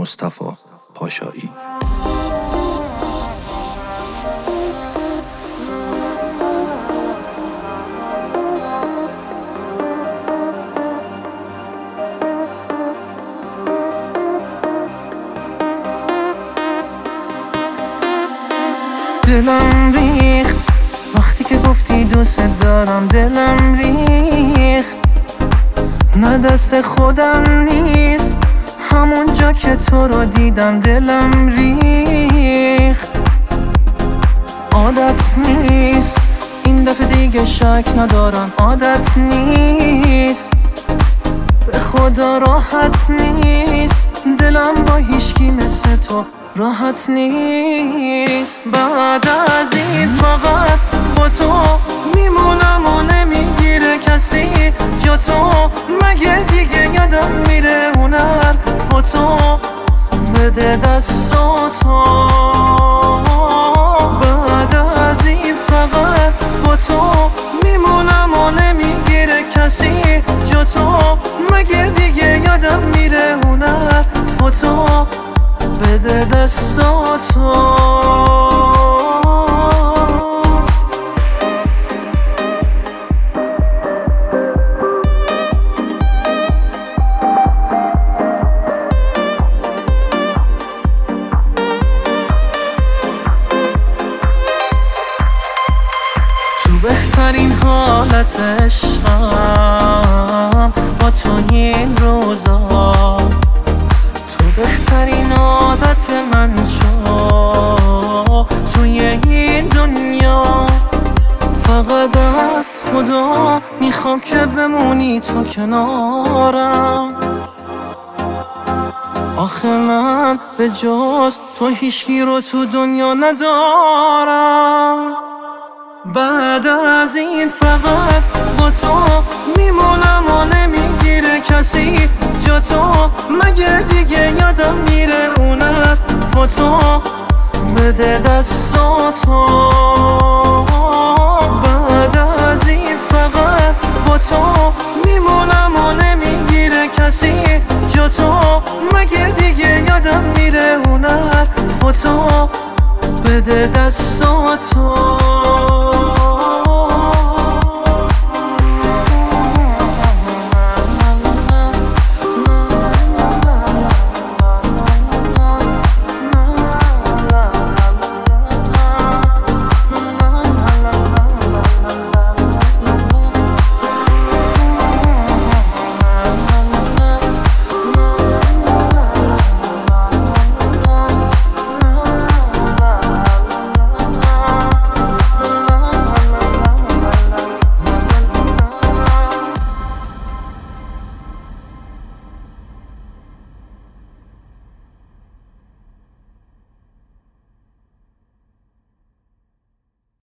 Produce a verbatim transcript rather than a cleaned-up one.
مصطفی پاشایی. دلم ریخ وقتی که گفتی دوست دارم، دلم ریخ نه دست خودم نیست، همون جا که تو رو دیدم دلم ریخ. عادت نیست این دفعه دیگه شک ندارم، عادت نیست به خدا راحت نیست، دلم با هیچکی مثل تو راحت نیست. بعد از این فقط با تو میمونم و نمیگیره کسی جا تو، مگه دیگه یادم میره اون حرفاتو، بده دستاتو. بعد از این فقط با تو میمونم و نمیگیره کسی جا تو، مگه دیگه یادم میره اون حرفاتو، بده دستاتو. تو بهترین حالت عشقم با تو این روزا، تو بهترین عادت من شو توی این دنیا. فقط از خدا میخوام که بمونی تو کنارم، آخه من به جز تو هیچکی رو تو دنیا ندارم. بعد از این فقط با تو میمونم و نمیگیره کسی جا تو، مگه دیگه یادم میره اون حرفاتو، بده دستاتو. بعد از این فقط با تو میمونم و نمیگیره کسی جا تو، مگه دیگه یادم میره اون حرفاتو، بده دستاتو.